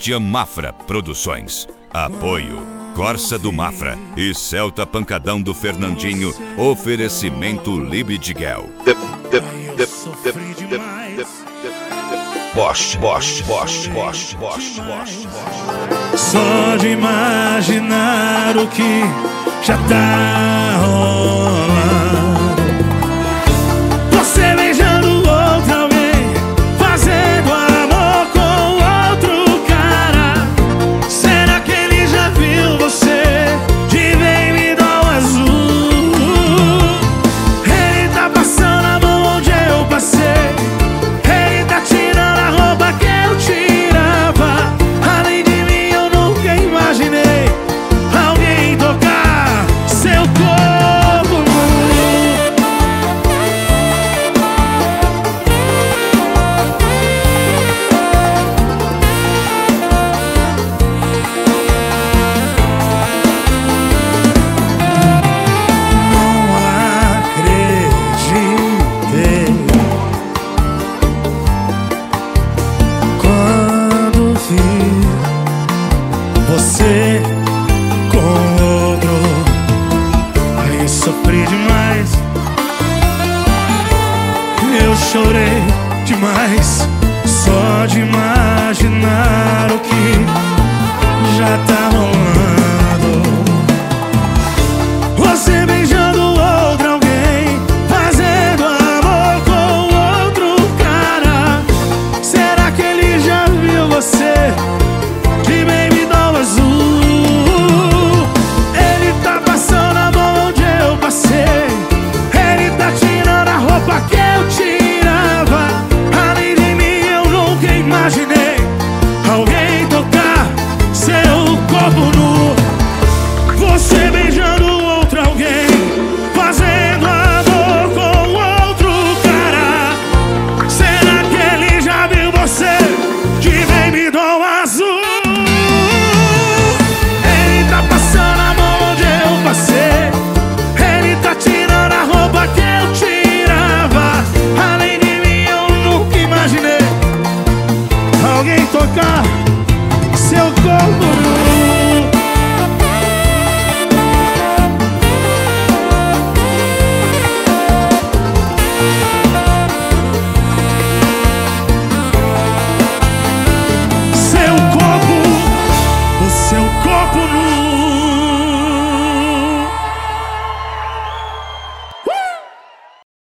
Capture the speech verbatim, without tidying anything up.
Christian Mafra Produções. Apoio Corsa do Mafra e Celta Pancadão do Fernandinho. Oferecimento Libidigel. Bosch, Bosch, Bosch, Bosch, Bosch, Bosch. Só de imaginar o que já tá rolando, você beijando outra alguém, fazendo amor com outro cara. Será que ele já viu você de baby doll azul? Ele tá passando a mão onde eu passei, ele tá tirando a roupa que eu tirava. Além de mim eu nunca imaginei alguém tocar seu corpo nu. Não acreditei quando vi você com outro. Aí sofri demais, eu chorei demais. Só de imaginar o que já tá rolando.